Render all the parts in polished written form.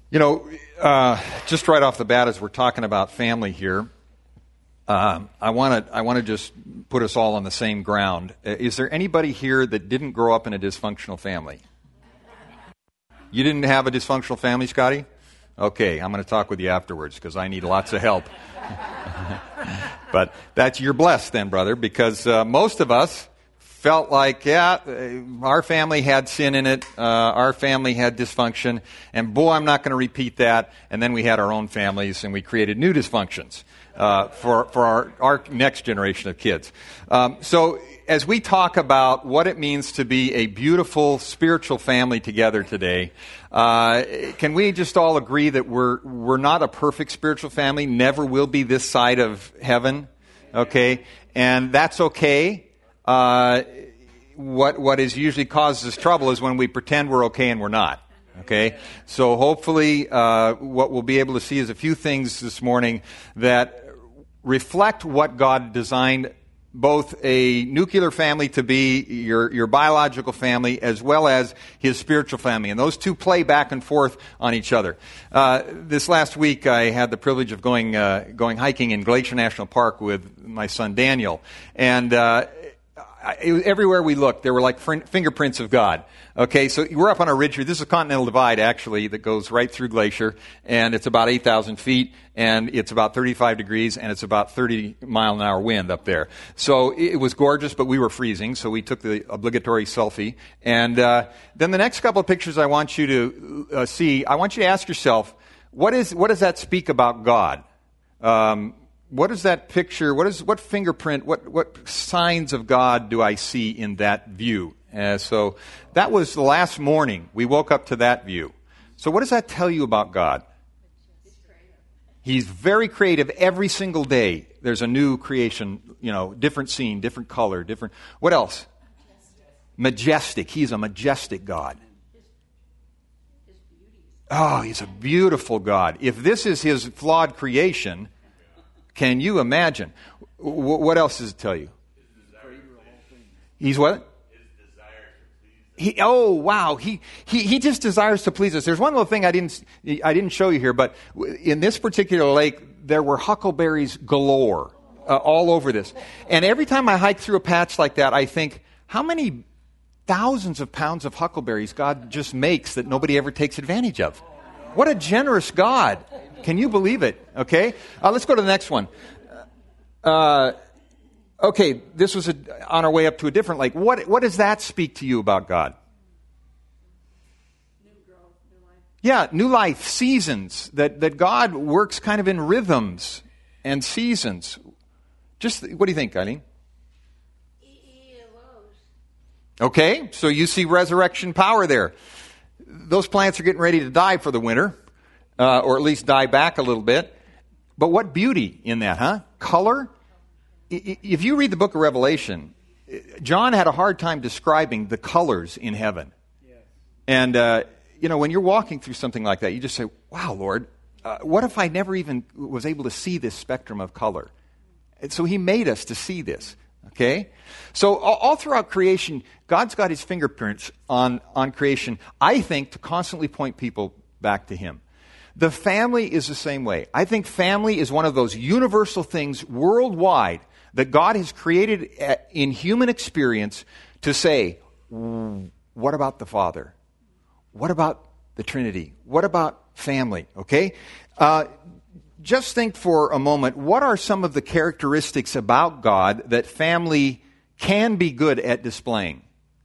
You know, just right off the bat, as we're talking about family here, I want to just put us all on the same ground. Is there anybody here that didn't grow up in a dysfunctional family? You didn't have a dysfunctional family, Scotty? Okay, I'm going to talk with you afterwards because I need lots of help. But you're blessed then, brother, because most of us felt like, our family had sin in it, our family had dysfunction, and boy, I'm not going to repeat that. And then we had our own families, and we created new dysfunctions for our next generation of kids. So as we talk about what it means to be a beautiful spiritual family together today, can we just all agree that we're not a perfect spiritual family, never will be this side of heaven, okay? And that's okay. What is usually causes us trouble is when we pretend we're okay and we're not. Okay? So hopefully what we'll be able to see is a few things this morning that reflect what God designed both a nuclear family to be, your biological family, as well as His spiritual family. And those two play back and forth on each other. This last week, I had the privilege of going hiking in Glacier National Park with my son Daniel. And everywhere we looked, there were like fingerprints of God. Okay, so we're up on a ridge here. This is a continental divide, actually, that goes right through Glacier, and it's about 8,000 feet, and it's about 35 degrees, and it's about 30-mile-an-hour wind up there. So it was gorgeous, but we were freezing, so we took the obligatory selfie. And then the next couple of pictures I want you to see, I want you to ask yourself, what does that speak about God? What is that picture? What fingerprint? What signs of God do I see in that view? So that was the last morning. We woke up to that view. So what does that tell you about God? He's very creative. Every single day there's a new creation. Different scene, different color, different. What else? Majestic. He's a majestic God. Oh, He's a beautiful God. If this is His flawed creation, can you imagine? What else does it tell you? He's what? He just desires to please us. There's one little thing I didn't show you here, but in this particular lake, there were huckleberries galore all over this. And every time I hike through a patch like that, I think, how many thousands of pounds of huckleberries God just makes that nobody ever takes advantage of? What a generous God. Can you believe it? Okay? Let's go to the next one. Okay, this was on our way up to a different lake. What does that speak to you about God? New growth, new life. Yeah, new life, seasons. That God works kind of in rhythms and seasons. Just, what do you think, Eileen? He arose. Okay, so you see resurrection power there. Those plants are getting ready to die for the winter, or at least die back a little bit. But what beauty in that, huh? Color. If you read the book of Revelation, John had a hard time describing the colors in heaven. Yes. And, when you're walking through something like that, you just say, wow, Lord, what if I never even was able to see this spectrum of color? And so He made us to see this, okay? So all throughout creation, God's got His fingerprints on creation, I think, to constantly point people back to Him. The family is the same way. I think family is one of those universal things worldwide that God has created in human experience to say, what about the Father? What about the Trinity? What about family? Okay? Just think for a moment, what are some of the characteristics about God that family can be good at displaying?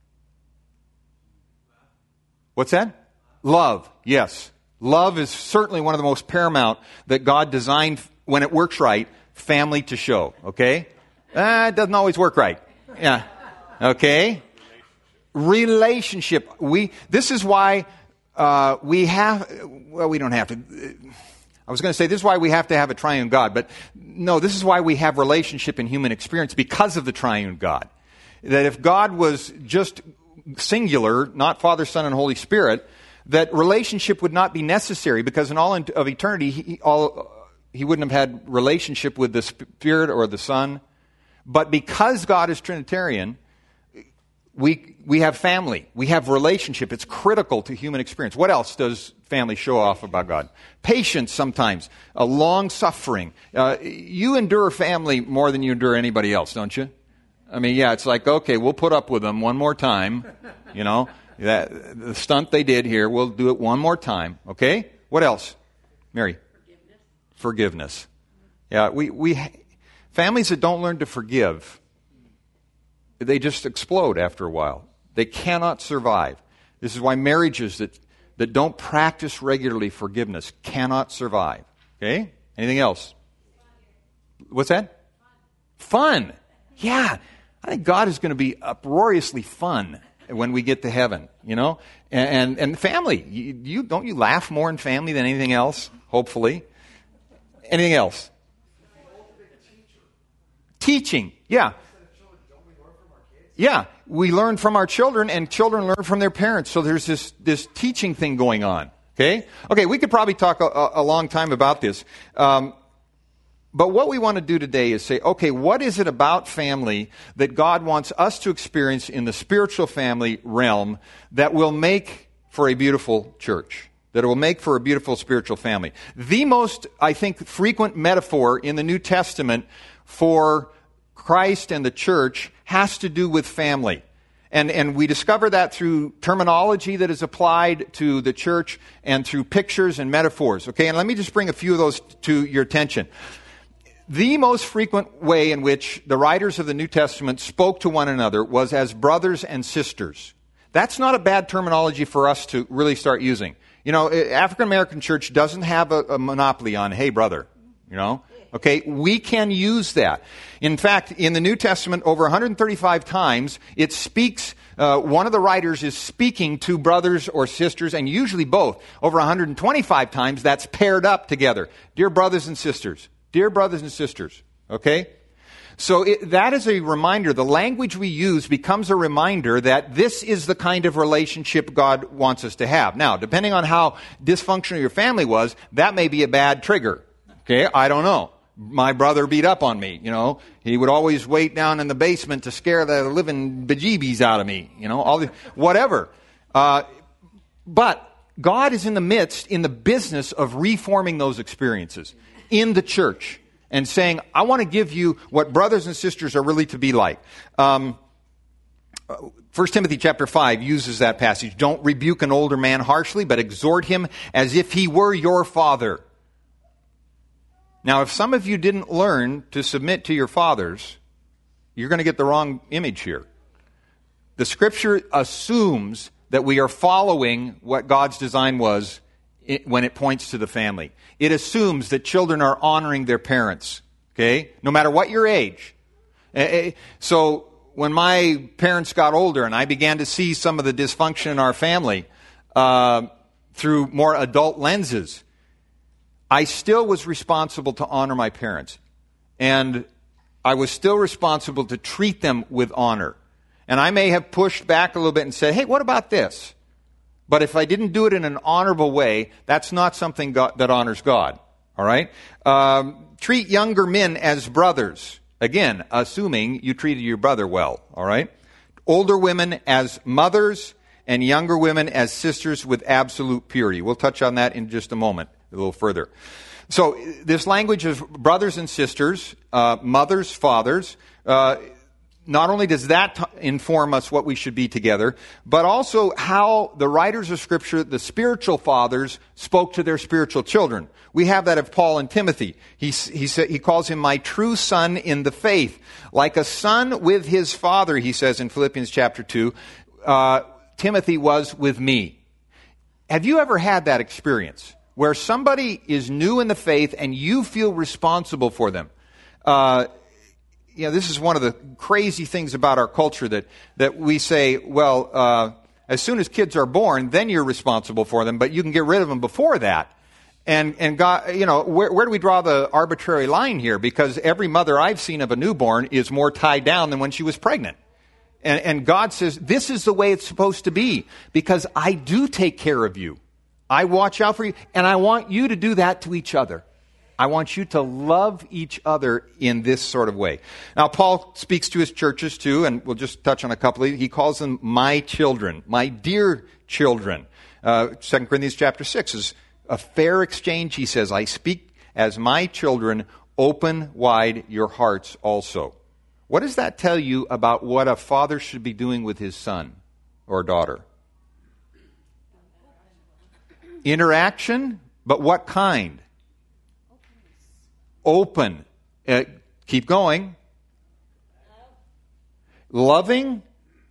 What's that? Love, yes. Love is certainly one of the most paramount that God designed, when it works right, family to show, okay? It doesn't always work right. Yeah. Okay? Relationship. This is why we don't have to. I was going to say this is why we have to have a triune God, but no, this is why we have relationship in human experience, because of the triune God. That if God was just singular, not Father, Son, and Holy Spirit, that relationship would not be necessary, because in all of eternity, he wouldn't have had relationship with the Spirit or the Son. But because God is Trinitarian, We have family. We have relationship. It's critical to human experience. What else does family show off about God? Patience sometimes. Long suffering. You endure family more than you endure anybody else, don't you? I mean, yeah, it's like, okay, we'll put up with them one more time. You know, the stunt they did here, we'll do it one more time. Okay? What else? Mary? Forgiveness. Yeah, we families that don't learn to forgive, they just explode after a while. They cannot survive. This is why marriages that don't practice regularly forgiveness cannot survive. Okay? Anything else? What's that? Fun. Yeah. I think God is going to be uproariously fun when we get to heaven, you know? And family. You don't you laugh more in family than anything else? Hopefully. Anything else? Teaching. Yeah. Yeah, we learn from our children, and children learn from their parents. So there's this teaching thing going on. Okay, we could probably talk a long time about this. But what we want to do today is say, okay, what is it about family that God wants us to experience in the spiritual family realm that will make for a beautiful church, that it will make for a beautiful spiritual family? The most, I think, frequent metaphor in the New Testament for Christ and the church has to do with family. And we discover that through terminology that is applied to the church and through pictures and metaphors. Okay, and let me just bring a few of those to your attention. The most frequent way in which the writers of the New Testament spoke to one another was as brothers and sisters. That's not a bad terminology for us to really start using. You know, African American church doesn't have a monopoly on, hey, brother, you know. Okay, we can use that. In fact, in the New Testament, over 135 times, it speaks, one of the writers is speaking to brothers or sisters, and usually both. Over 125 times, that's paired up together. Dear brothers and sisters. Dear brothers and sisters. Okay? So that is a reminder. The language we use becomes a reminder that this is the kind of relationship God wants us to have. Now, depending on how dysfunctional your family was, that may be a bad trigger. Okay? I don't know. My brother beat up on me, you know. He would always wait down in the basement to scare the living bejeebies out of me, you know, whatever. But God is in the business of reforming those experiences in the church and saying, I want to give you what brothers and sisters are really to be like. 1 Timothy chapter 5 uses that passage. Don't rebuke an older man harshly, but exhort him as if he were your father. Now, if some of you didn't learn to submit to your fathers, you're going to get the wrong image here. The Scripture assumes that we are following what God's design was when it points to the family. It assumes that children are honoring their parents, okay, no matter what your age. So when my parents got older and I began to see some of the dysfunction in our family through more adult lenses, I still was responsible to honor my parents. And I was still responsible to treat them with honor. And I may have pushed back a little bit and said, hey, what about this? But if I didn't do it in an honorable way, that's not something that honors God. All right? Treat younger men as brothers. Again, assuming you treated your brother well. All right? Older women as mothers and younger women as sisters with absolute purity. We'll touch on that in just a moment. A little further. So this language of brothers and sisters, mothers, fathers, not only does that inform us what we should be together, but also how the writers of Scripture, the spiritual fathers, spoke to their spiritual children. We have that of Paul and Timothy. He calls him my true son in the faith. Like a son with his father, he says in Philippians chapter 2, Timothy was with me. Have you ever had that experience? Where somebody is new in the faith and you feel responsible for them. This is one of the crazy things about our culture that we say, well, as soon as kids are born, then you're responsible for them, but you can get rid of them before that. And God, you know, where do we draw the arbitrary line here? Because every mother I've seen of a newborn is more tied down than when she was pregnant. And God says, this is the way it's supposed to be, because I do take care of you. I watch out for you, and I want you to do that to each other. I want you to love each other in this sort of way. Now, Paul speaks to his churches too, and we'll just touch on a couple of. He calls them my children, my dear children. 2 Corinthians chapter 6 is a fair exchange. He says, I speak as my children, open wide your hearts also. What does that tell you about what a father should be doing with his son or daughter? Interaction, but what kind? Open. Keep going. Loving.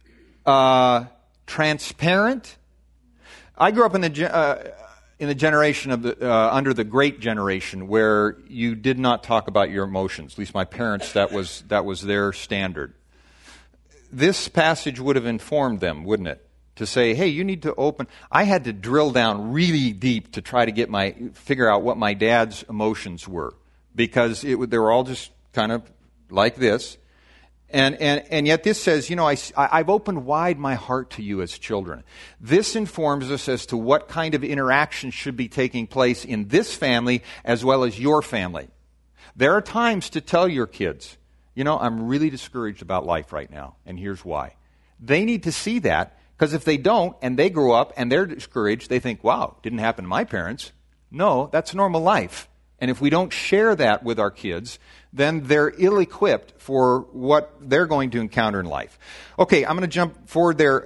Transparent. I grew up in the generation of under the Great Generation, where you did not talk about your emotions. At least my parents, that was their standard. This passage would have informed them, wouldn't it? To say, hey, you need to open. I had to drill down really deep to try to figure out what my dad's emotions were, because they were all just kind of like this. And yet this says, I've opened wide my heart to you as children. This informs us as to what kind of interaction should be taking place in this family as well as your family. There are times to tell your kids, I'm really discouraged about life right now, and here's why. They need to see that, because if they don't, and they grow up and they're discouraged, they think, wow, didn't happen to my parents. No, that's normal life. And if we don't share that with our kids, then they're ill-equipped for what they're going to encounter in life. Okay, I'm going to jump forward there.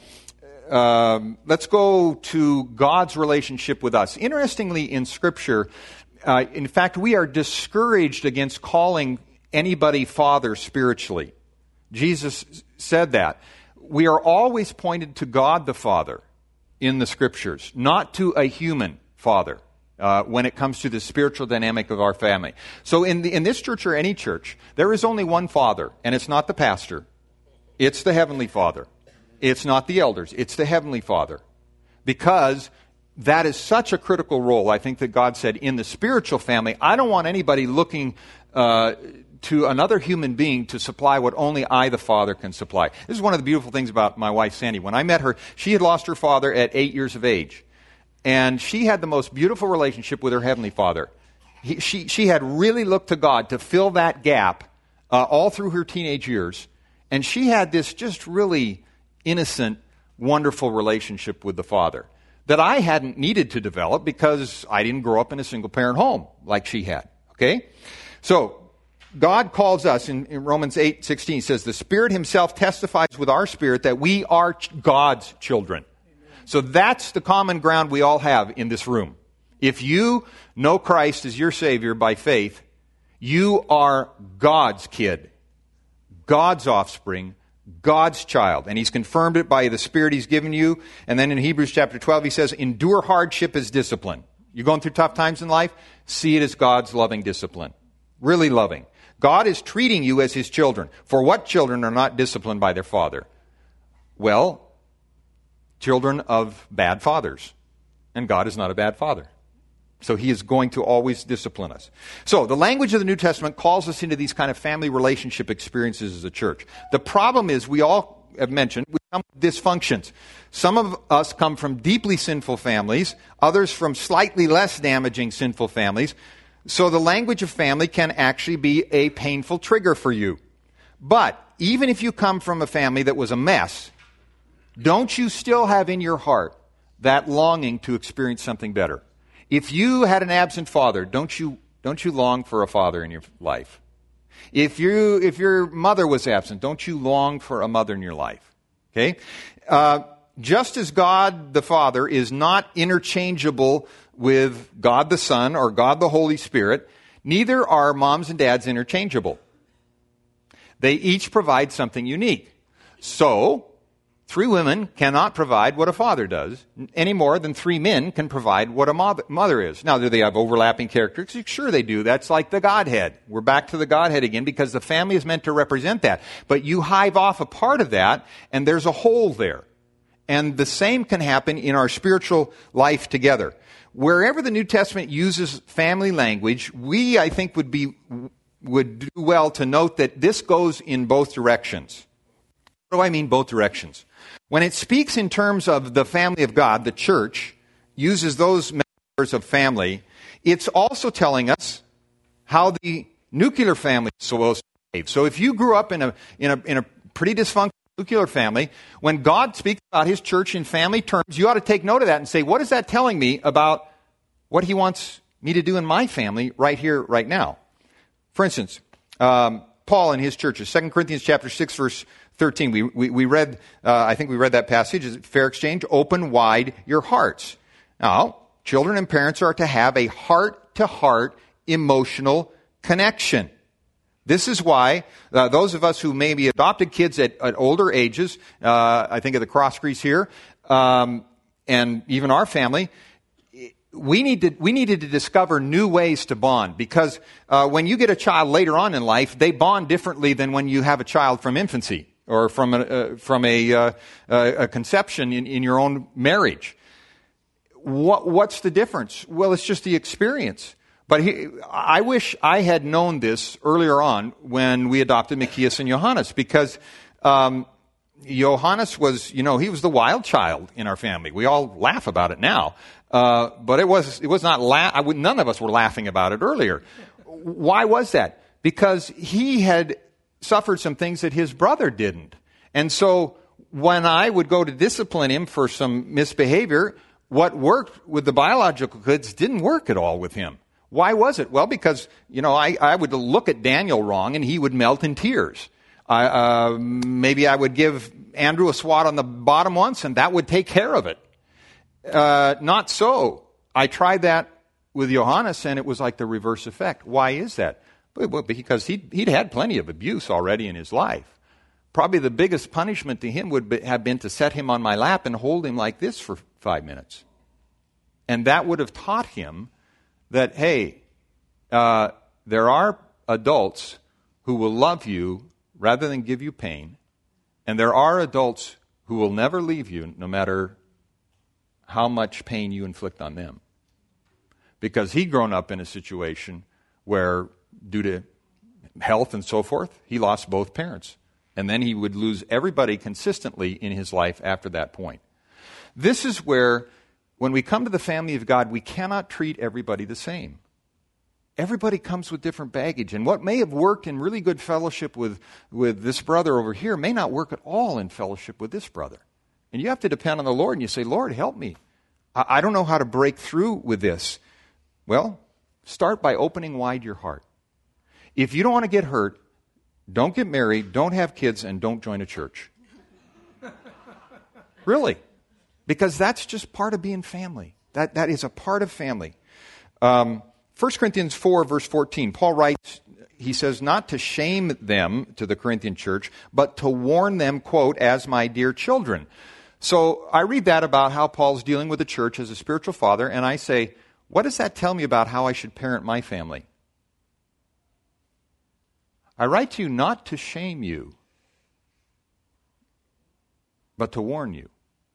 Let's go to God's relationship with us. Interestingly, in Scripture, in fact, we are discouraged against calling anybody father spiritually. Jesus said that. We are always pointed to God the Father in the Scriptures, not to a human father. When it comes to the spiritual dynamic of our family. So in this church or any church, there is only one Father, and it's not the pastor. It's the Heavenly Father. It's not the elders. It's the Heavenly Father. Because that is such a critical role, I think, that God said, in the spiritual family, I don't want anybody looking to another human being to supply what only I, the Father, can supply. This is one of the beautiful things about my wife, Sandy. When I met her, she had lost her father at 8 years of age. And she had the most beautiful relationship with her Heavenly Father. She had really looked to God to fill that gap all through her teenage years. And she had this just really innocent, wonderful relationship with the Father that I hadn't needed to develop because I didn't grow up in a single-parent home like she had. Okay? So, God calls us, in Romans 8:16, says, the Spirit Himself testifies with our spirit that we are God's children. So that's the common ground we all have in this room. If you know Christ as your Savior by faith, you are God's kid, God's offspring, God's child. And He's confirmed it by the Spirit He's given you. And then in Hebrews chapter 12, He says, endure hardship as discipline. You're going through tough times in life? See it as God's loving discipline. Really loving. God is treating you as His children. For what children are not disciplined by their father? Well, children of bad fathers. And God is not a bad father. So He is going to always discipline us. So the language of the New Testament calls us into these kind of family relationship experiences as a church. The problem is, we all have mentioned, we come with dysfunctions. Some of us come from deeply sinful families, others from slightly less damaging sinful families. So the language of family can actually be a painful trigger for you. But even if you come from a family that was a mess, don't you still have in your heart that longing to experience something better? If you had an absent father, don't you long for a father in your life? If your mother was absent, don't you long for a mother in your life? Okay? Just as God the Father is not interchangeable with God the Son or God the Holy Spirit, neither are moms and dads interchangeable. They each provide something unique. So, 3 women cannot provide what a father does, any more than 3 men can provide what a mother is. Now, do they have overlapping characteristics? Sure they do. That's like the Godhead. We're back to the Godhead again because the family is meant to represent that. But you hive off a part of that, and there's a hole there. And the same can happen in our spiritual life together. Wherever the New Testament uses family language, we, I think, would do well to note that this goes in both directions. What do I mean both directions? When it speaks in terms of the family of God, the church, uses those members of family, it's also telling us how the nuclear family is supposed to behave. So if you grew up in a pretty dysfunctional nuclear family, when God speaks about his church in family terms, you ought to take note of that and say, what is that telling me about what he wants me to do in my family right here, right now? For instance, Paul in his churches, 2 Corinthians chapter 6, verse 13. We read, I think we read that passage. Is it fair exchange? Open wide your hearts. Now, children and parents are to have a heart-to-heart emotional connection. This is why those of us who maybe adopted kids at older ages, I think of the Crossgrees here, and even our family, we needed to discover new ways to bond, because when you get a child later on in life, they bond differently than when you have a child from infancy or from a conception in your own marriage. What's the difference? Well, it's just the experience. But I wish I had known this earlier on when we adopted Mikias and Johannes, because Johannes was, he was the wild child in our family. We all laugh about it now. But it was not, none of us were laughing about it earlier. Why was that? Because he had suffered some things that his brother didn't. And so when I would go to discipline him for some misbehavior, what worked with the biological kids didn't work at all with him. Why was it? Well, because, I would look at Daniel wrong and he would melt in tears. Maybe I would give Andrew a swat on the bottom once and that would take care of it. Not so. I tried that with Johannes and it was like the reverse effect. Why is that? Well, because he'd had plenty of abuse already in his life. Probably the biggest punishment to him would have been to set him on my lap and hold him like this for 5 minutes. And that would have taught him that, hey, there are adults who will love you rather than give you pain. And there are adults who will never leave you no matter how much pain you inflict on them. Because he'd grown up in a situation where, due to health and so forth, he lost both parents. And then he would lose everybody consistently in his life after that point. This is where, when we come to the family of God, we cannot treat everybody the same. Everybody comes with different baggage. And what may have worked in really good fellowship with this brother over here may not work at all in fellowship with this brother. And you have to depend on the Lord, and you say, Lord, help me. I don't know how to break through with this. Well, start by opening wide your heart. If you don't want to get hurt, don't get married, don't have kids, and don't join a church. Really. Because that's just part of being family. That is a part of family. 1 Corinthians 4, verse 14, Paul writes, he says, not to shame them, to the Corinthian church, but to warn them, quote, as my dear children. So I read that about how Paul's dealing with the church as a spiritual father, and I say, what does that tell me about how I should parent my family? I write to you not to shame you, but to warn you.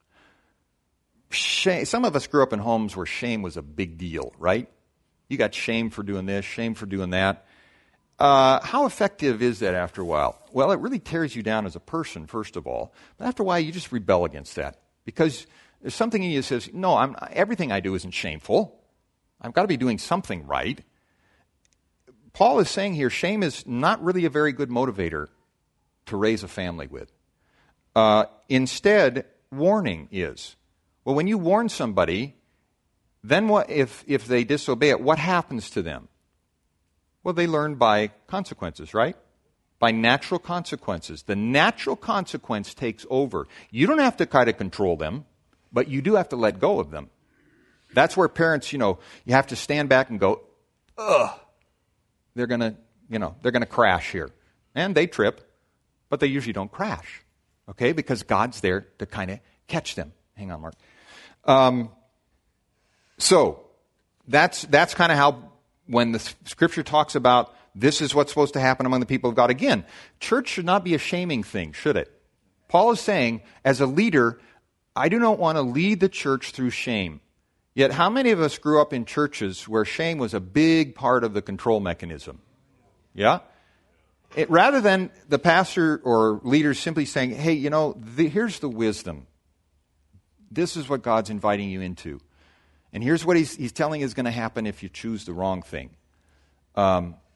Shame, some of us grew up in homes where shame was a big deal, right? You got shame for doing this, shame for doing that. How effective is that after a while? Well, it really tears you down as a person, first of all. But after a while, you just rebel against that. Because there's something in you that says, no, everything I do isn't shameful. I've got to be doing something right. Paul is saying here, shame is not really a very good motivator to raise a family with. Instead, warning is. Well, when you warn somebody, then what if they disobey it, what happens to them? Well, they learn by consequences, right? By natural consequences. The natural consequence takes over. You don't have to try to control them, but you do have to let go of them. That's where parents, you have to stand back and go, ugh, they're going to crash here. And they trip, but they usually don't crash, okay? Because God's there to kind of catch them. Hang on, Mark. So that's kind of how, when the Scripture talks about this is what's supposed to happen among the people of God. Again, church should not be a shaming thing, should it? Paul is saying, as a leader, I do not want to lead the church through shame. Yet how many of us grew up in churches where shame was a big part of the control mechanism? Yeah? Rather than the pastor or leaders simply saying, hey, here's the wisdom. This is what God's inviting you into. And here's what he's telling is going to happen if you choose the wrong thing.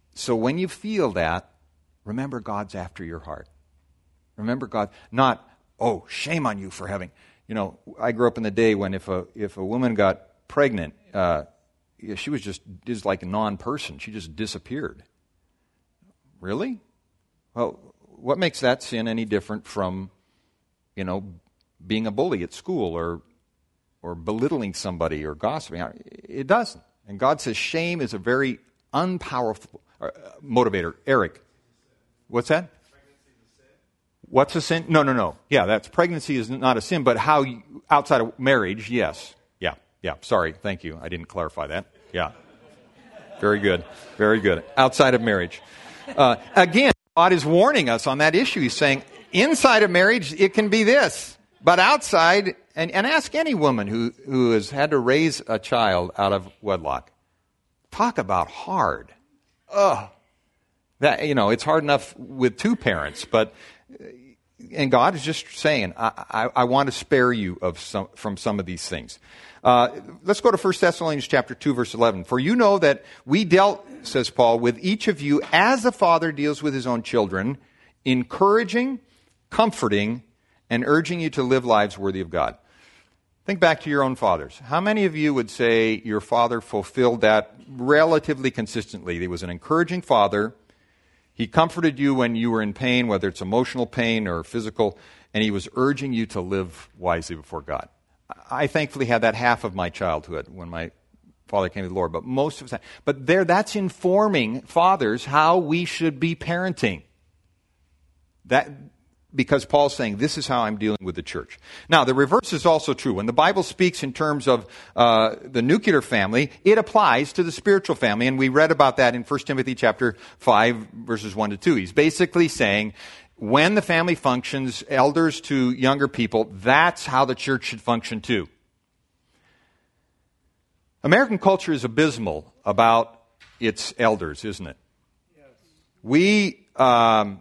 So when you feel that, remember God's after your heart. Remember God, not, oh, shame on you for having, I grew up in the day when if a woman got pregnant, she was just like a non-person. She just disappeared. Really? Well, what makes that sin any different from, being a bully at school or belittling somebody or gossiping? It doesn't. And God says shame is a very unpowerful motivator. Eric, what's that? What's a sin? No. Yeah, pregnancy is not a sin, but outside of marriage, yes. Yeah, sorry, thank you. I didn't clarify that. Yeah. Very good. Outside of marriage. Again, God is warning us on that issue. He's saying, inside of marriage, it can be this. But outside, and ask any woman who has had to raise a child out of wedlock. Talk about hard. It's hard enough with two parents, and God is just saying, I want to spare you from some of these things. Let's go to 1 Thessalonians chapter 2, verse 11. For you know that we dealt, says Paul, with each of you as a father deals with his own children, encouraging, comforting, and urging you to live lives worthy of God. Think back to your own fathers. How many of you would say your father fulfilled that relatively consistently? He was an encouraging father. He comforted you when you were in pain, whether it's emotional pain or physical, and he was urging you to live wisely before God. I thankfully had that half of my childhood when my father came to the Lord, but most of the time. But that's informing fathers how we should be parenting. Because Paul's saying, this is how I'm dealing with the church. Now, the reverse is also true. When the Bible speaks in terms of the nuclear family, it applies to the spiritual family, and we read about that in 1 Timothy chapter 5, verses 1 to 2. He's basically saying, when the family functions, elders to younger people, that's how the church should function too. American culture is abysmal about its elders, isn't it? Yes.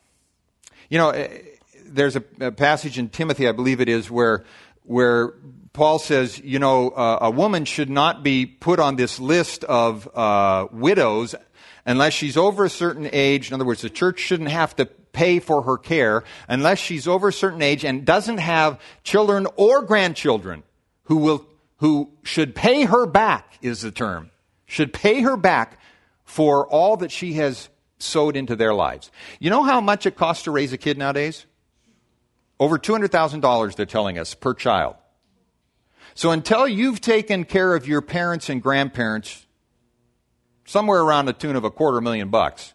There's a passage in Timothy, I believe it is, where Paul says, a woman should not be put on this list of widows unless she's over a certain age. In other words, the church shouldn't have to pay for her care unless she's over a certain age and doesn't have children or grandchildren who should pay her back, is the term. Should pay her back for all that she has sowed into their lives. You know how much it costs to raise a kid nowadays? Over $200,000, they're telling us, per child. So until you've taken care of your parents and grandparents, somewhere around the tune of $250,000,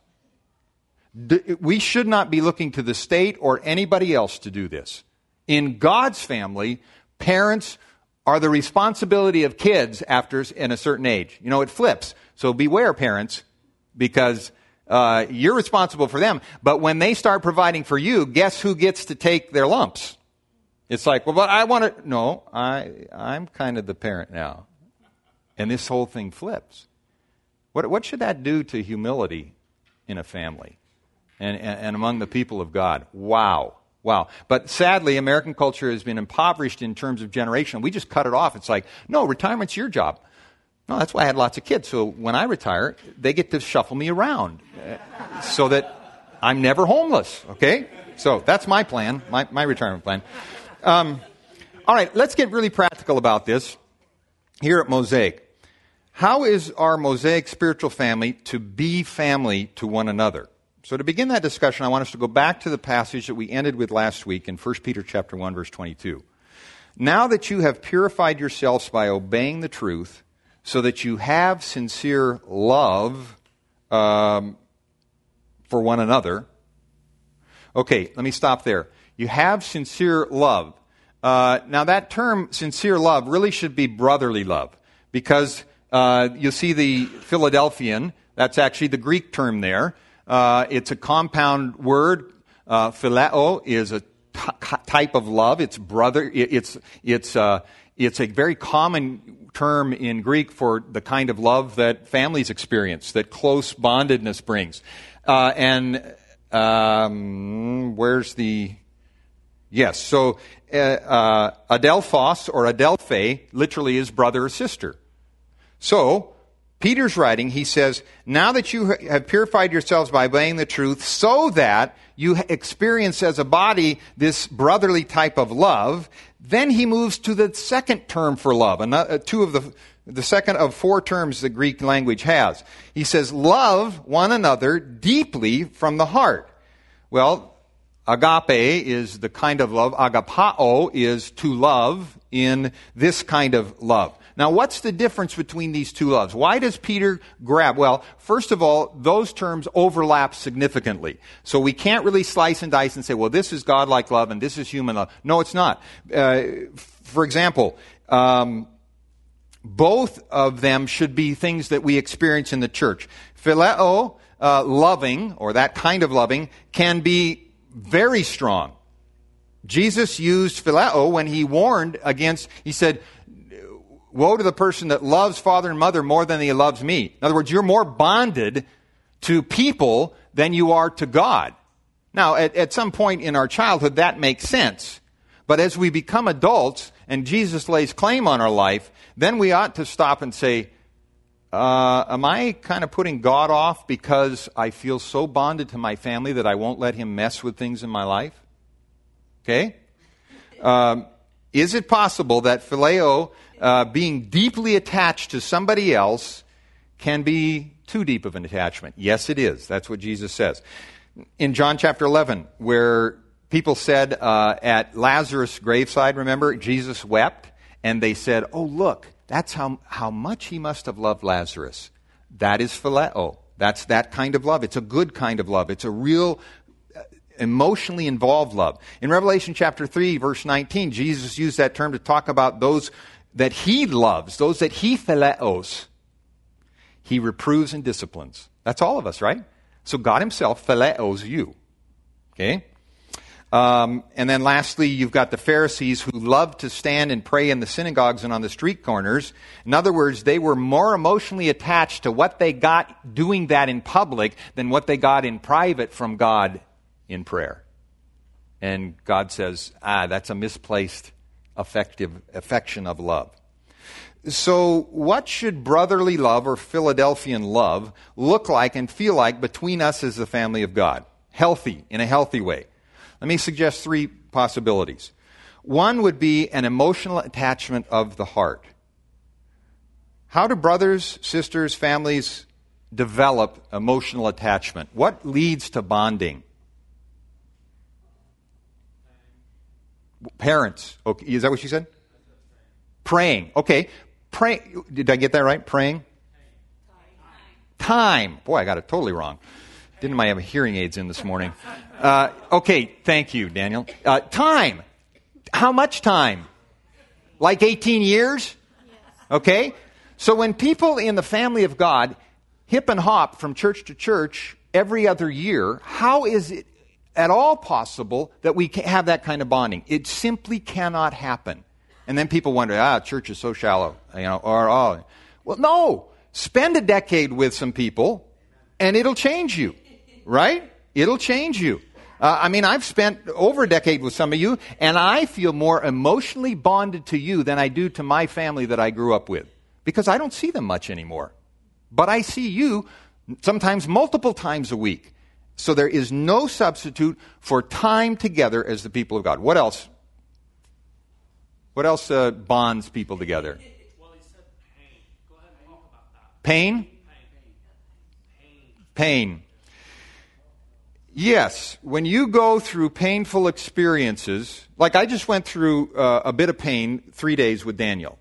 we should not be looking to the state or anybody else to do this. In God's family, parents are the responsibility of kids in a certain age. It flips. So beware, parents, because you're responsible for them. But when they start providing for you, guess who gets to take their lumps? It's like, well, but I want to... No, I'm kind of the parent now. And this whole thing flips. What should that do to humility in a family and among the people of God? Wow. But sadly, American culture has been impoverished in terms of generation. We just cut it off. It's like, no, retirement's your job. No, that's why I had lots of kids. So when I retire, they get to shuffle me around so that I'm never homeless, okay? So that's my plan, my retirement plan. All right, let's get really practical about this here at Mosaic. How is our Mosaic spiritual family to be family to one another? So to begin that discussion, I want us to go back to the passage that we ended with last week in 1 Peter chapter 1, verse 22. Now that you have purified yourselves by obeying the truth, so that you have sincere love for one another. Okay, let me stop there. You have sincere love. Now that term, sincere love, really should be brotherly love. Because you'll see the Philadelphian, that's actually the Greek term there. It's a compound word. Phileo is a type of love. It's brother. It's a very common term in Greek for the kind of love that families experience, that close bondedness brings. Where's the... Yes, so adelphos or adelphe literally is brother or sister. So Peter's writing, he says, now that you have purified yourselves by obeying the truth, so that you experience as a body this brotherly type of love, then he moves to the second term for love, the second of four terms the Greek language has. He says, love one another deeply from the heart. Well, agape is the kind of love. Agapao is to love in this kind of love. Now, what's the difference between these two loves? Why does Peter grab? Well, first of all, those terms overlap significantly. So we can't really slice and dice and say, well, this is godlike love and this is human love. No, it's not. For example, both of them should be things that we experience in the church. Phileo, loving, or that kind of loving, can be very strong. Jesus used phileo when he warned against, he said, woe to the person that loves father and mother more than he loves me. In other words, you're more bonded to people than you are to God. Now, at some point in our childhood, that makes sense. But as we become adults and Jesus lays claim on our life, then we ought to stop and say, am I kind of putting God off because I feel so bonded to my family that I won't let him mess with things in my life? Okay? Is it possible that phileo, being deeply attached to somebody else, can be too deep of an attachment? Yes, it is. That's what Jesus says. In John chapter 11, where people said at Lazarus' graveside, remember, Jesus wept, and they said, oh, look, that's how much he must have loved Lazarus. That is phileo. That's that kind of love. It's a good kind of love. It's a real emotionally involved love. In Revelation chapter 3, verse 19, Jesus used that term to talk about those that he loves, those that he phileos. He reproves and disciplines. That's all of us, right? So God himself phileos you. Okay? And then lastly, you've got the Pharisees who loved to stand and pray in the synagogues and on the street corners. In other words, they were more emotionally attached to what they got doing that in public than what they got in private from God in prayer. And God says, that's a misplaced affection of love. So what should brotherly love or Philadelphian love look like and feel like between us as the family of God? Healthy, in a healthy way. Let me suggest three possibilities. One would be an emotional attachment of the heart. How do brothers, sisters, families develop emotional attachment? What leads to bonding? Parents. Okay, is that what you said? Praying. Okay. Pray. Did I get that right? Praying? Time. Boy, I got it totally wrong. Didn't I have hearing aids in this morning? Okay, thank you, Daniel. Time. How much time? Like 18 years? Okay? So when people in the family of God hip and hop from church to church every other year, how is it at all possible that we have that kind of bonding? It simply cannot happen. And then people wonder, church is so shallow, well, no. Spend a decade with some people, and it'll change you, right? It'll change you. I've spent over a decade with some of you, and I feel more emotionally bonded to you than I do to my family that I grew up with, because I don't see them much anymore. But I see you sometimes multiple times a week. So there is no substitute for time together as the people of God. What else? What else bonds people together? Well, he said pain. Go ahead and talk about that. Pain? Pain. Yes. When you go through painful experiences, like I just went through a bit of pain 3 days with Daniel.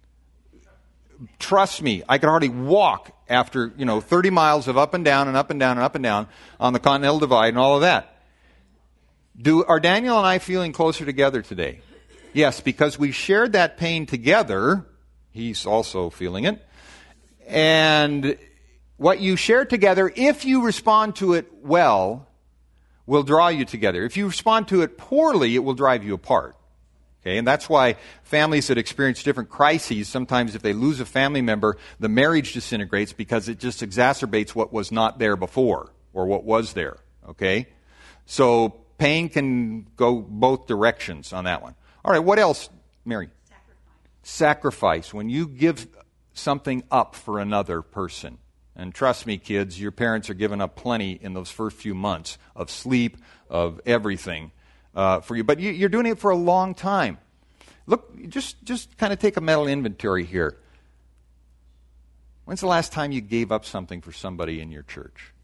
Trust me, I could hardly walk after, 30 miles of up and down and up and down and up and down on the Continental Divide and all of that. Are Daniel and I feeling closer together today? Yes, because we shared that pain together. He's also feeling it. And what you share together, if you respond to it well, will draw you together. If you respond to it poorly, it will drive you apart. Okay, and that's why families that experience different crises, sometimes if they lose a family member, the marriage disintegrates because it just exacerbates what was not there before or what was there. Okay? So pain can go both directions on that one. All right, what else, Mary? Sacrifice. When you give something up for another person. And trust me, kids, your parents are giving up plenty in those first few months of sleep, of everything for you. But you're doing it for a long time. Look, just kind of take a mental inventory here. When's the last time you gave up something for somebody in your church?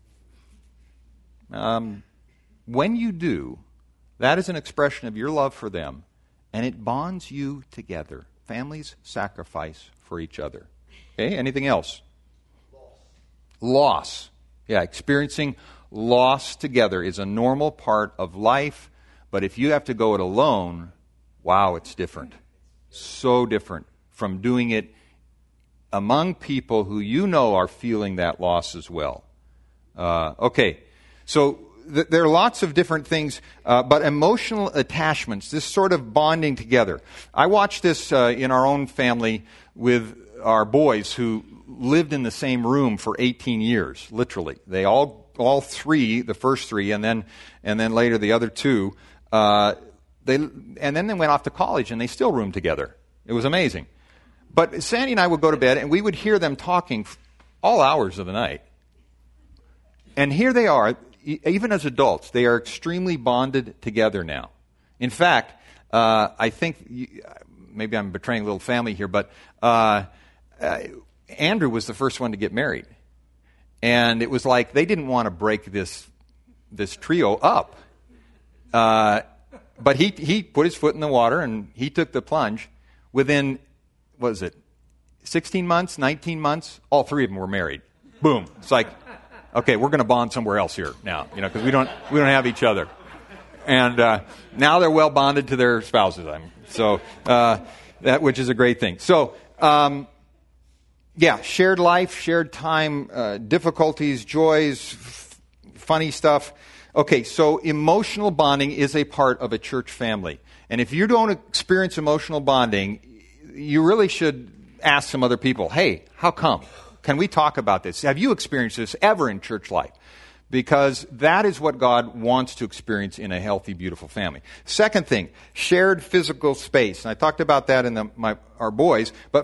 When you do, that is an expression of your love for them, and it bonds you together. Families sacrifice for each other. Okay, anything else? Loss. Yeah, experiencing loss together is a normal part of life, but if you have to go it alone, wow, it's different. So different from doing it among people who you know are feeling that loss as well. Okay, so there are lots of different things, but emotional attachments, this sort of bonding together. I watched this in our own family with our boys who lived in the same room for 18 years, literally. They all three, the first three, and then later the other two, and then they went off to college and they still roomed together. It was amazing. But Sandy and I would go to bed and we would hear them talking all hours of the night. And here they are, even as adults, they are extremely bonded together now. In fact, I think, maybe I'm betraying a little family here, but Andrew was the first one to get married. And it was like they didn't want to break this trio up. But he put his foot in the water and he took the plunge. Within, what was it, 16 months, 19 months, all three of them were married. Boom. It's like, okay, we're going to bond somewhere else here now, because we don't have each other. And now they're well bonded to their spouses. Which is a great thing. So, shared life, shared time, difficulties, joys, funny stuff. Okay, so emotional bonding is a part of a church family. And if you don't experience emotional bonding, you really should ask some other people, hey, how come? Can we talk about this? Have you experienced this ever in church life? Because that is what God wants to experience in a healthy, beautiful family. Second thing, shared physical space. And I talked about that in our boys. But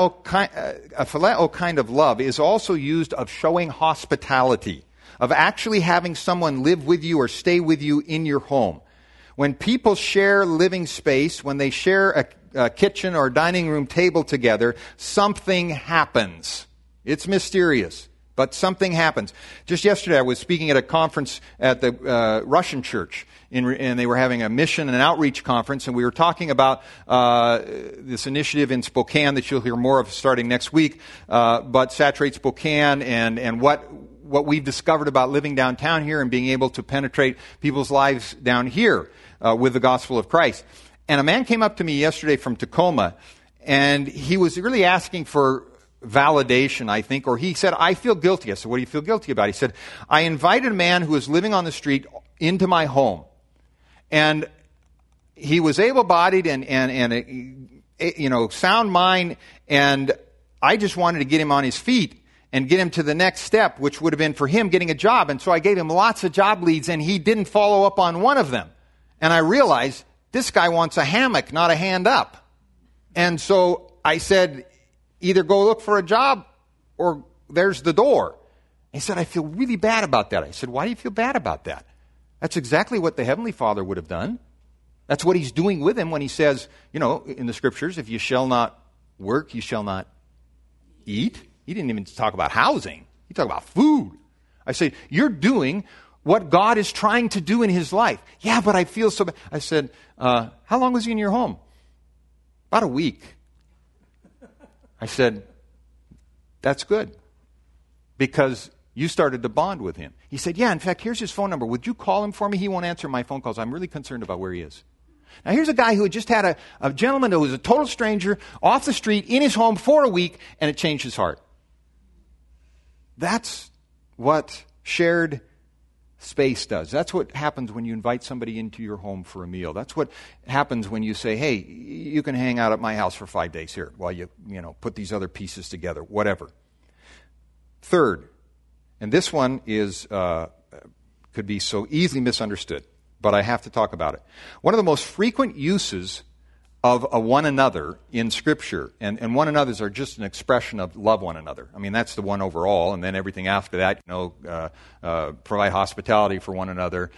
a phileo kind of love is also used of showing hospitality, of actually having someone live with you or stay with you in your home. When people share living space, when they share a kitchen or dining room table together, something happens. It's mysterious, but something happens. Just yesterday, I was speaking at a conference at the Russian church, and they were having a mission and outreach conference, and we were talking about this initiative in Spokane that you'll hear more of starting next week, but Saturate Spokane and what we've discovered about living downtown here and being able to penetrate people's lives down here with the gospel of Christ. And a man came up to me yesterday from Tacoma, and he was really asking for validation, I think, or he said, I feel guilty. I said, what do you feel guilty about? He said, I invited a man who was living on the street into my home, and he was able-bodied and sound mind, and I just wanted to get him on his feet and get him to the next step, which would have been for him getting a job. And so I gave him lots of job leads, and he didn't follow up on one of them. And I realized this guy wants a hammock, not a hand up. And so I said, either go look for a job or there's the door. He said, I feel really bad about that. I said, why do you feel bad about that? That's exactly what the Heavenly Father would have done. That's what He's doing with him when He says, in the Scriptures, if you shall not work, you shall not eat. He didn't even talk about housing. He talked about food. I said, you're doing what God is trying to do in his life. Yeah, but I feel so bad. I said, how long was he in your home? About a week. I said, that's good, because you started to bond with him. He said, yeah, in fact, here's his phone number. Would you call him for me? He won't answer my phone calls. I'm really concerned about where he is. Now, here's a guy who had just had a gentleman who was a total stranger off the street in his home for a week, and it changed his heart. That's what shared space does. That's what happens when you invite somebody into your home for a meal. That's what happens when you say, hey, you can hang out at my house for 5 days here while you put these other pieces together, whatever. Third, and this one is could be so easily misunderstood, but I have to talk about it. One of the most frequent uses of a one another in Scripture. And one another's are just an expression of love one another. I mean, that's the one overall, and then everything after that, provide hospitality for one another,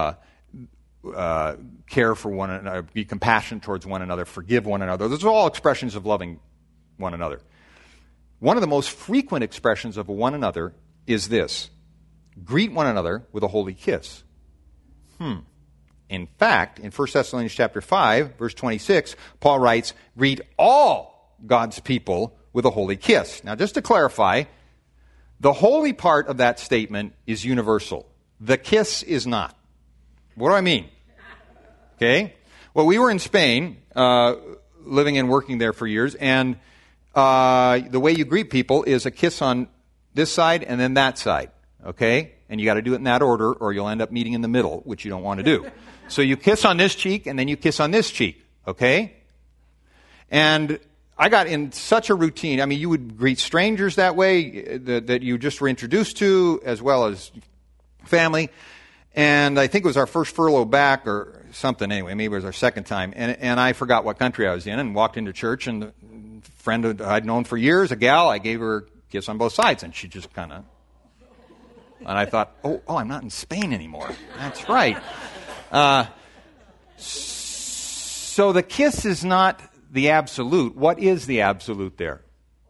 care for one another, be compassionate towards one another, forgive one another. Those are all expressions of loving one another. One of the most frequent expressions of a one another is this: greet one another with a holy kiss. In fact, in 1 Thessalonians chapter 5, verse 26, Paul writes, greet all God's people with a holy kiss. Now, just to clarify, the holy part of that statement is universal. The kiss is not. What do I mean? Okay. Well, we were in Spain, living and working there for years, and the way you greet people is a kiss on this side and then that side. Okay? And you got to do it in that order, or you'll end up meeting in the middle, which you don't want to do. So you kiss on this cheek, and then you kiss on this cheek. Okay? And I got in such a routine. I mean, you would greet strangers that way that you just were introduced to, as well as family. And I think it was our first furlough back or something anyway. Maybe it was our second time. And I forgot what country I was in and walked into church. And a friend I'd known for years, a gal, I gave her a kiss on both sides. And she just kind of... And I thought, oh, I'm not in Spain anymore. That's right. So the kiss is not the absolute. What is the absolute there?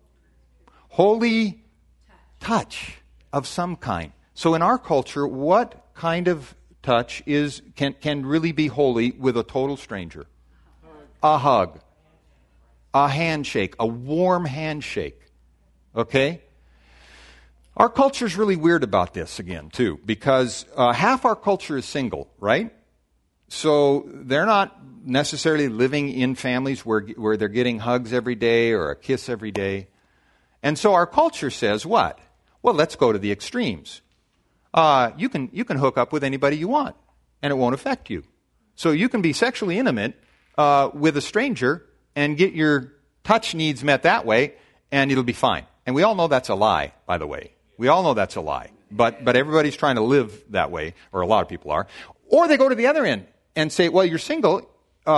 Holy touch of some kind. So in our culture, what kind of touch can really be holy with a total stranger? A hug. A handshake. A warm handshake. Okay? Our culture is really weird about this again, too, because half our culture is single, right? So they're not necessarily living in families where they're getting hugs every day or a kiss every day. And so our culture says what? Well, let's go to the extremes. You can hook up with anybody you want, and it won't affect you. So you can be sexually intimate with a stranger and get your touch needs met that way, and it'll be fine. And we all know that's a lie, by the way. We all know that's a lie. But everybody's trying to live that way, or a lot of people are. Or they go to the other end and say, well, you're single.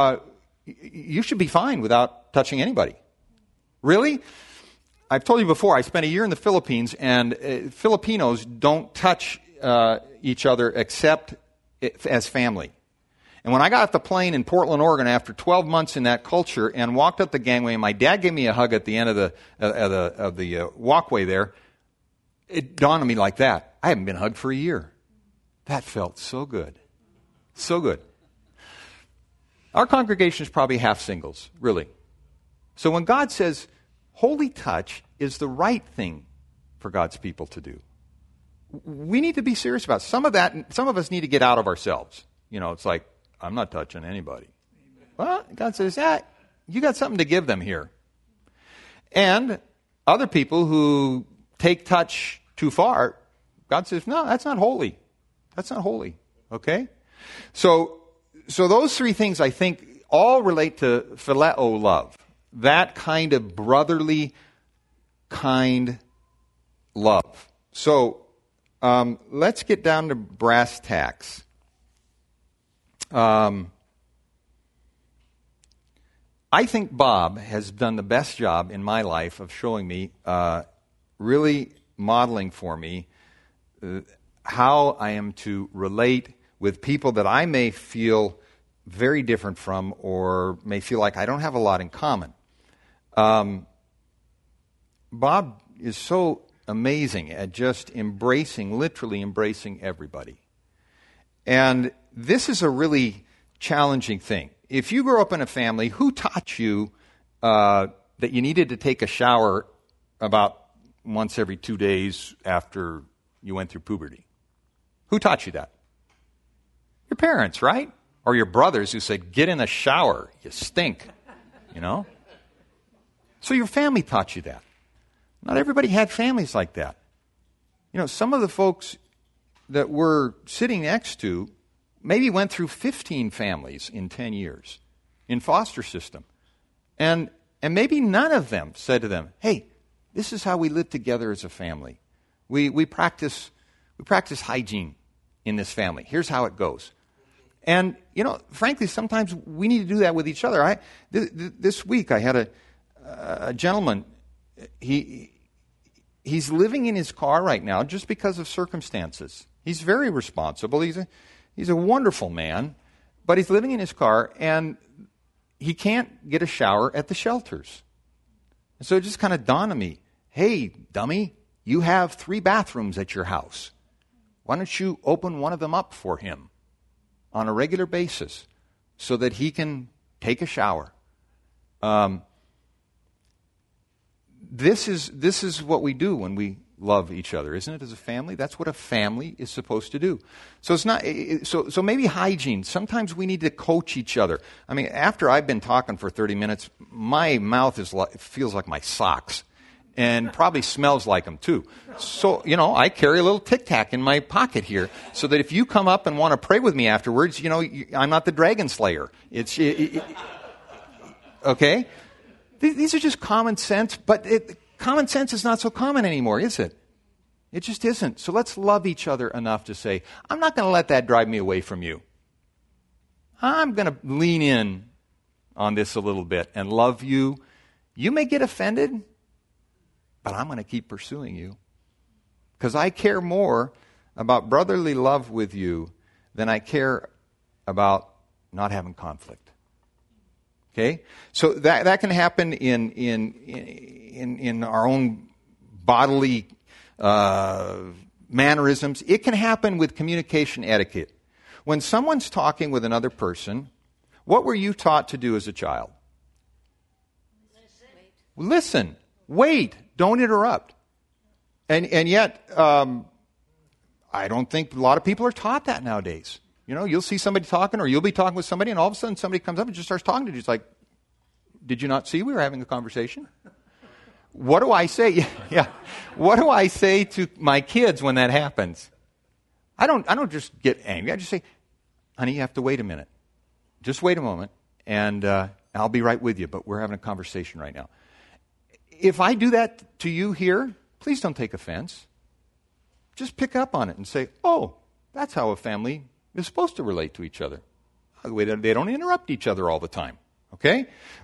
You should be fine without touching anybody. Really? I've told you before, I spent a year in the Philippines, and Filipinos don't touch each other except as family. And when I got off the plane in Portland, Oregon, after 12 months in that culture, and walked up the gangway, and my dad gave me a hug at the end of the walkway there, it dawned on me like that. I haven't been hugged for a year. That felt so good. So good. Our congregation is probably half singles, really. So when God says holy touch is the right thing for God's people to do, we need to be serious about it. Some of us need to get out of ourselves. It's like, I'm not touching anybody. Well, God says, you got something to give them here. And other people who take touch too far, God says, no, that's not holy. That's not holy. Okay? So those three things, I think, all relate to phileo love. That kind of brotherly, kind love. So let's get down to brass tacks. I think Bob has done the best job in my life of showing me, really modeling for me, how I am to relate with people that I may feel very different from, or may feel like I don't have a lot in common. Bob is so amazing at just literally embracing everybody. And this is a really challenging thing. If you grew up in a family, who taught you that you needed to take a shower about once every 2 days after you went through puberty? Who taught you that? Your parents, right? Or your brothers who said, get in the shower, you stink. So your family taught you that. Not everybody had families like that. Some of the folks that we're sitting next to maybe went through 15 families in 10 years in foster system. And maybe none of them said to them, hey, this is how we live together as a family. We practice hygiene in this family. Here's how it goes. And, frankly, sometimes we need to do that with each other. This week I had a gentleman, he's living in his car right now just because of circumstances. He's very responsible. He's a wonderful man, but he's living in his car, and he can't get a shower at the shelters. And so it just kind of dawned on me, hey, dummy, you have 3 bathrooms at your house. Why don't you open one of them up for him on a regular basis so that he can take a shower? This is what we do when we love each other, isn't it, as a family? That's what a family is supposed to do. So it's not so maybe hygiene. Sometimes we need to coach each other. I mean, after I've been talking for 30 minutes, my mouth feels like my socks, and probably smells like them too. So, I carry a little Tic Tac in my pocket here so that if you come up and want to pray with me afterwards, I'm not the dragon slayer. Okay? These are just common sense, but common sense is not so common anymore, is it? It just isn't. So let's love each other enough to say, I'm not going to let that drive me away from you. I'm going to lean in on this a little bit and love you. You may get offended, but I'm going to keep pursuing you because I care more about brotherly love with you than I care about not having conflict. Okay, so that can happen in our own bodily mannerisms. It can happen with communication etiquette. When someone's talking with another person, what were you taught to do as a child? Listen. Wait. Don't interrupt. And yet, I don't think a lot of people are taught that nowadays. You'll see somebody talking, or you'll be talking with somebody, and all of a sudden somebody comes up and just starts talking to you. It's like, did you not see we were having a conversation? What do I say? Yeah. What do I say to my kids when that happens? I don't just get angry. I just say, honey, you have to wait a minute. Just wait a moment, and I'll be right with you, but we're having a conversation right now. If I do that to you here, please don't take offense. Just pick up on it and say, oh, that's how a family is supposed to relate to each other. They don't interrupt each other all the time. Okay?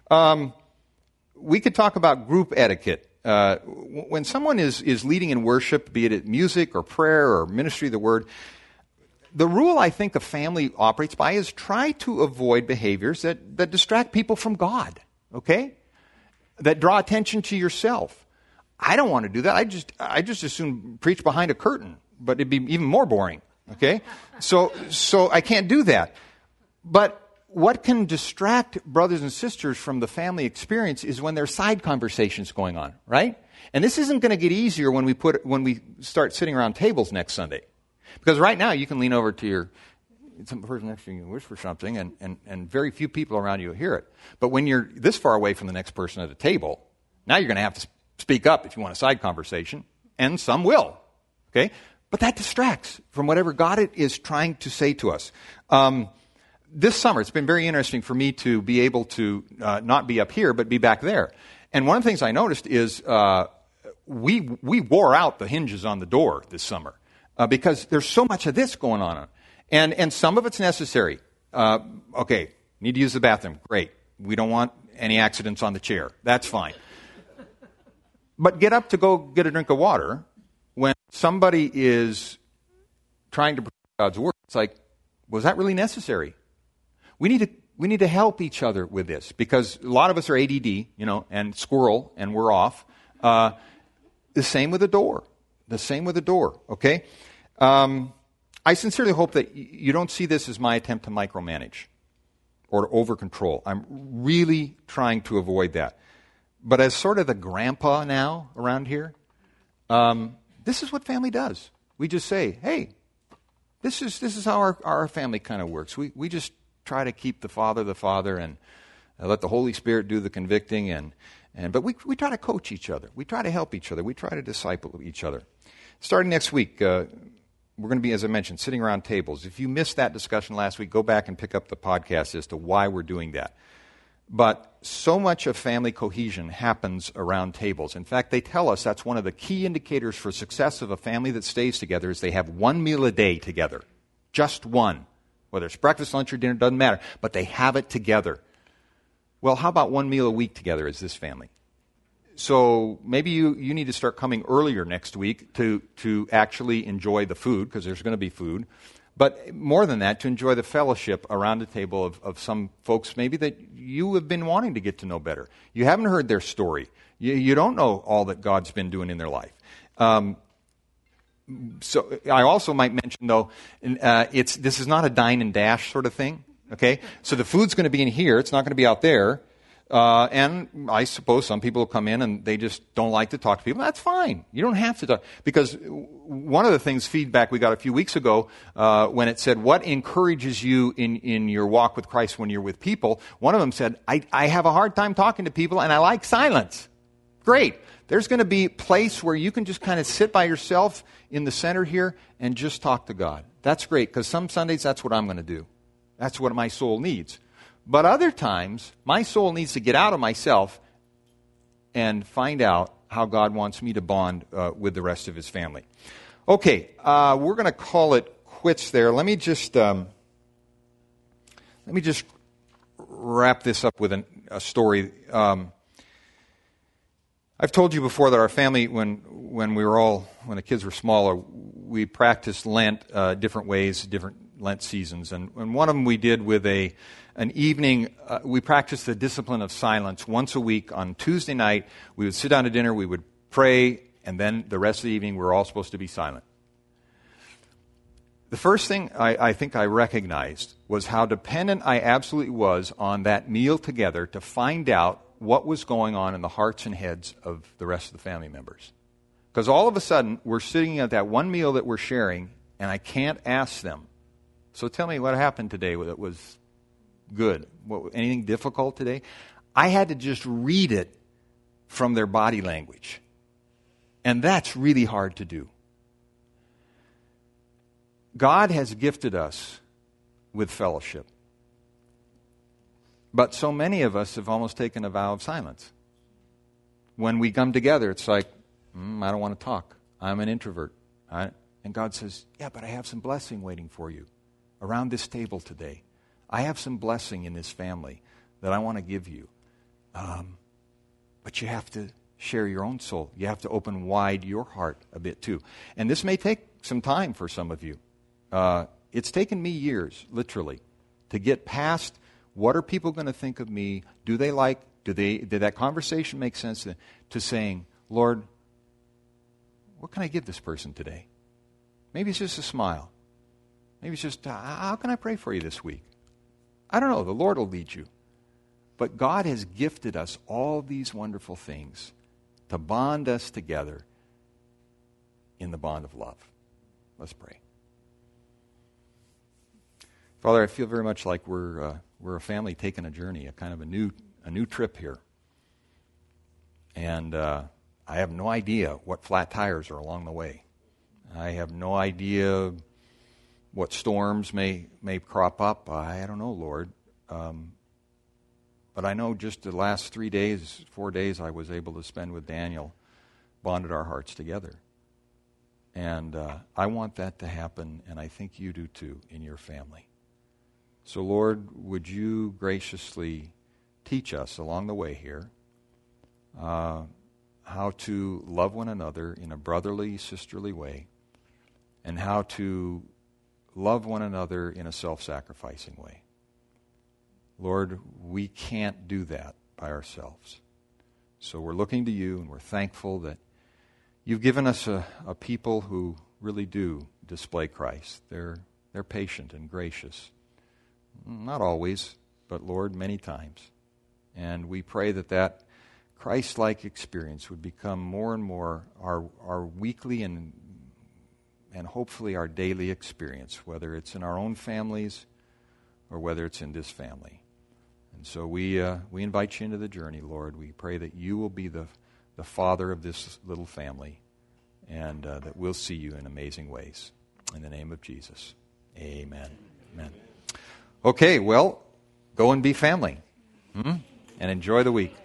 We could talk about group etiquette. When someone is leading in worship, be it music or prayer or ministry of the word, the rule I think a family operates by is try to avoid behaviors that distract people from God. Okay? That draw attention to yourself. I don't want to do that. I just as soon preach behind a curtain, but it'd be even more boring. Okay? So I can't do that. But what can distract brothers and sisters from the family experience is when there's side conversations going on, right? And this isn't going to get easier when we start sitting around tables next Sunday. Because right now you can lean over to some person next to you and whisper something, and very few people around you will hear it. But when you're this far away from the next person at the table, now you're going to have to speak up if you want a side conversation, and some will. Okay? But that distracts from whatever God is trying to say to us. This summer, it's been very interesting for me to be able to not be up here, but be back there. And one of the things I noticed is we wore out the hinges on the door this summer because there's so much of this going on. And some of it's necessary. Okay, need to use the bathroom. Great. We don't want any accidents on the chair. That's fine. But get up to go get a drink of water when somebody is trying to protect God's word. It's like, was that really necessary? We need to help each other with this because a lot of us are ADD, and squirrel, and we're off. The same with the door. Okay? I sincerely hope that you don't see this as my attempt to micromanage or to over-control. I'm really trying to avoid that. But as sort of the grandpa now around here, this is what family does. We just say, hey, this is how our family kind of works. We just try to keep the Father, and let the Holy Spirit do the convicting. But we try to coach each other. We try to help each other. We try to disciple each other. Starting next week, we're going to be, as I mentioned, sitting around tables. If you missed that discussion last week, go back and pick up the podcast as to why we're doing that. But so much of family cohesion happens around tables. In fact, they tell us that's one of the key indicators for success of a family that stays together is they have one meal a day together. Just one. Whether it's breakfast, lunch, or dinner, doesn't matter. But they have it together. Well, how about one meal a week together as this family? So maybe you need to start coming earlier next week to actually enjoy the food, because there's going to be food. But more than that, to enjoy the fellowship around the table of some folks maybe that you have been wanting to get to know better. You haven't heard their story. You don't know all that God's been doing in their life. So I also might mention, though, this is not a dine and dash sort of thing. Okay, so the food's going to be in here. It's not going to be out there. And I suppose some people will come in and they just don't like to talk to people. That's fine. You don't have to talk. Because one of the things, feedback we got a few weeks ago, when it said, what encourages you in your walk with Christ when you're with people? One of them said, I have a hard time talking to people and I like silence. Great. There's going to be a place where you can just kind of sit by yourself in the center here and just talk to God. That's great, because some Sundays that's what I'm going to do. That's what my soul needs. But other times, my soul needs to get out of myself and find out how God wants me to bond with the rest of his family. Okay, we're going to call it quits there. Let me just wrap this up with a story. I've told you before that our family, when the kids were smaller, we practiced Lent different ways, different Lent seasons, and one of them we did with an evening. We practiced the discipline of silence once a week. On Tuesday night, we would sit down to dinner, we would pray, and then the rest of the evening we were all supposed to be silent. The first thing I think I recognized was how dependent I absolutely was on that meal together to find out what was going on in the hearts and heads of the rest of the family members. Because all of a sudden, we're sitting at that one meal that we're sharing, and I can't ask them, so tell me what happened today that was good. Anything difficult today? I had to just read it from their body language. And that's really hard to do. God has gifted us with fellowship. But so many of us have almost taken a vow of silence. When we come together, it's like, I don't want to talk. I'm an introvert. And God says, yeah, but I have some blessing waiting for you around this table today. I have some blessing in this family that I want to give you. But you have to share your own soul. You have to open wide your heart a bit too. And this may take some time for some of you. It's taken me years, literally, to get past what are people going to think of me? Did that conversation make sense to saying, Lord, what can I give this person today? Maybe it's just a smile. Maybe it's just, how can I pray for you this week? I don't know. The Lord will lead you. But God has gifted us all these wonderful things to bond us together in the bond of love. Let's pray. Father, I feel very much like we're a family taking a journey, a kind of a new trip here. And I have no idea what flat tires are along the way. I have no idea what storms may crop up. I don't know, Lord. But I know just the last 4 days I was able to spend with Daniel, bonded our hearts together. And I want that to happen, and I think you do too, in your family. So, Lord, would you graciously teach us along the way here how to love one another in a brotherly, sisterly way, and how to love one another in a self-sacrificing way. Lord, we can't do that by ourselves. So we're looking to you, and we're thankful that you've given us a people who really do display Christ. They're patient and gracious. Not always, but Lord, many times. And we pray that Christ-like experience would become more and more our weekly and hopefully our daily experience, whether it's in our own families or whether it's in this family. And so we invite you into the journey, Lord. We pray that you will be the father of this little family, and that we'll see you in amazing ways. In the name of Jesus, amen. Amen. Okay, well, go and be family, and enjoy the week.